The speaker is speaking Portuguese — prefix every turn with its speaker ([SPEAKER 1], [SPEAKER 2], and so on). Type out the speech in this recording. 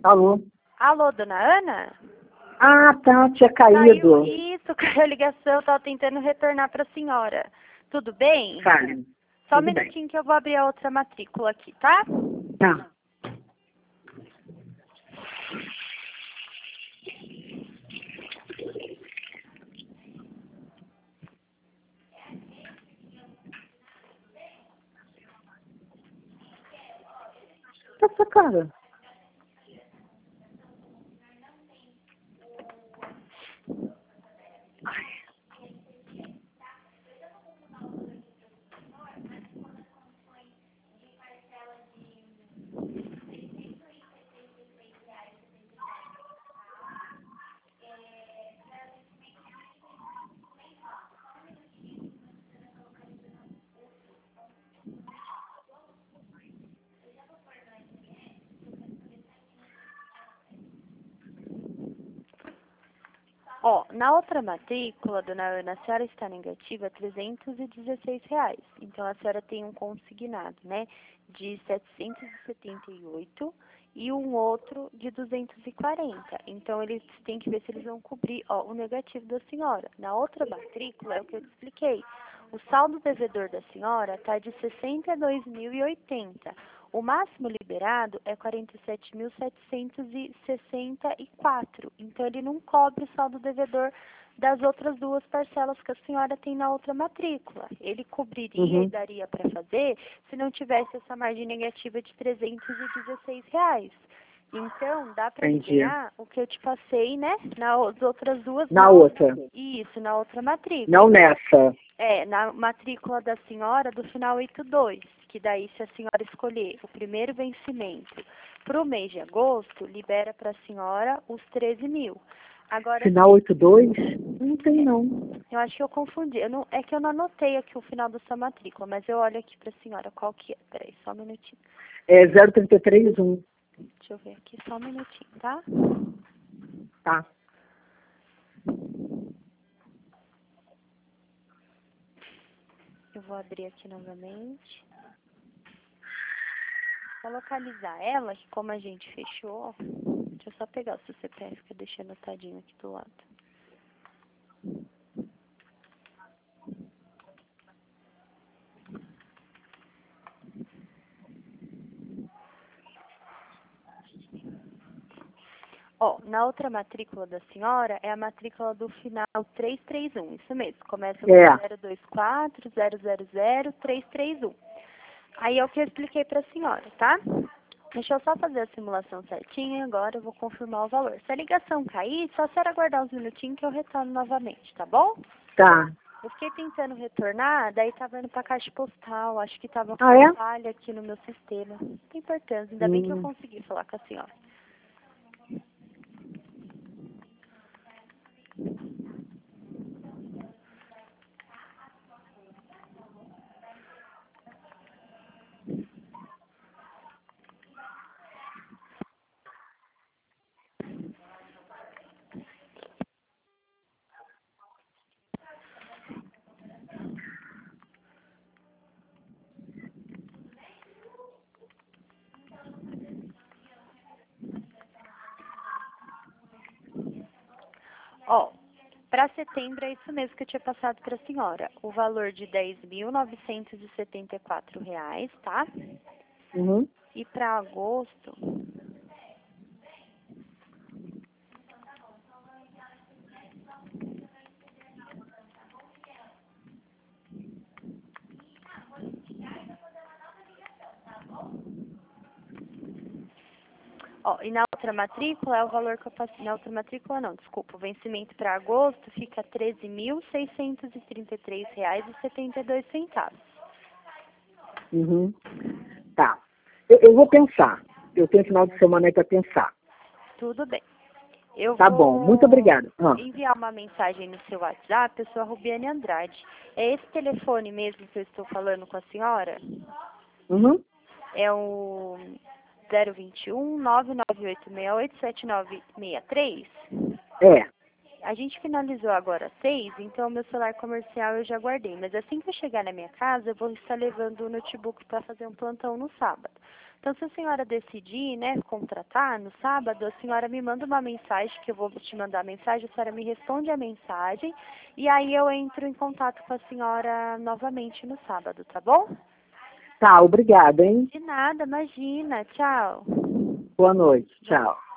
[SPEAKER 1] Alô?
[SPEAKER 2] Alô, dona Ana?
[SPEAKER 1] Ah, tá, tinha caído.
[SPEAKER 2] Isso, caiu a ligação, eu tava tentando retornar para a senhora. Tudo bem?
[SPEAKER 1] Fale.
[SPEAKER 2] Só um
[SPEAKER 1] Tudo bem.
[SPEAKER 2] minutinho que eu vou abrir a outra matrícula aqui, tá?
[SPEAKER 1] Tá. Essa cara.
[SPEAKER 2] Ó, na outra matrícula, dona Ana, a senhora está negativa R$ 316. Então, a senhora tem um consignado, né, de 778 e um outro de 240. Então, eles têm que ver se eles vão cobrir, ó, o negativo da senhora. Na outra matrícula, é o que eu te expliquei. O saldo devedor da senhora está de 62.080. O máximo liberado é 47.764. Então, ele não cobre o saldo devedor das outras duas parcelas que a senhora tem na outra matrícula. Ele cobriria e daria para fazer se não tivesse essa margem negativa de R$ 316. Então, dá para liberar o que eu te passei, né? Nas outras duas.
[SPEAKER 1] Na outra.
[SPEAKER 2] Isso, na outra matrícula.
[SPEAKER 1] Não nessa.
[SPEAKER 2] É, na matrícula da senhora do final 82, que daí se a senhora escolher o primeiro vencimento para o mês de agosto, libera para a senhora os 13 mil. Agora,
[SPEAKER 1] Final 82? Não tem, não.
[SPEAKER 2] eu acho que eu confundi. É que eu não anotei aqui o final da sua matrícula, mas eu olho aqui para a senhora qual que é. Peraí, só um minutinho.
[SPEAKER 1] É 0331.
[SPEAKER 2] Deixa eu ver aqui, só um minutinho, tá?
[SPEAKER 1] Tá.
[SPEAKER 2] Eu vou abrir aqui novamente. Vou localizar ela, que como a gente fechou, deixa eu só pegar o seu CPF que eu deixei anotadinho aqui do lado. Ó, na outra matrícula da senhora é a matrícula do final 331, isso mesmo. Começa com 024 000 331. Aí é o que eu expliquei para a senhora, tá? Deixa eu só fazer a simulação certinha e agora eu vou confirmar o valor. Se a ligação cair, só a senhora aguardar uns minutinhos que eu retorno novamente, tá bom?
[SPEAKER 1] Tá.
[SPEAKER 2] Eu fiquei tentando retornar, daí tava indo pra caixa postal, acho que tava com falha aqui no meu sistema. Não tem importância, ainda bem que eu consegui falar com a senhora. Ó, para setembro é isso mesmo que eu tinha passado para a senhora. O valor de R$ 10.974, tá? E para agosto, ó, e na outra matrícula é o valor que eu passei. Na outra matrícula não, desculpa. O vencimento para agosto fica R$ 13.633,72.
[SPEAKER 1] Tá. Eu vou pensar. Eu tenho final de semana aí para pensar.
[SPEAKER 2] Tudo bem. Eu
[SPEAKER 1] Tá
[SPEAKER 2] vou
[SPEAKER 1] bom, muito obrigado.
[SPEAKER 2] enviar uma mensagem no seu WhatsApp, eu sou a Rubiane Andrade. É esse telefone mesmo que eu estou falando com a senhora? É o 021 998687963?
[SPEAKER 1] É.
[SPEAKER 2] A gente finalizou agora às 6, então o meu celular comercial eu já guardei. Mas assim que eu chegar na minha casa, eu vou estar levando o notebook para fazer um plantão no sábado. Então, se a senhora decidir, né, contratar no sábado, a senhora me manda uma mensagem, que eu vou te mandar a mensagem, a senhora me responde a mensagem, e aí eu entro em contato com a senhora novamente no sábado, tá bom?
[SPEAKER 1] Tá, obrigada, hein?
[SPEAKER 2] De nada, imagina. Tchau.
[SPEAKER 1] Boa noite. Tchau.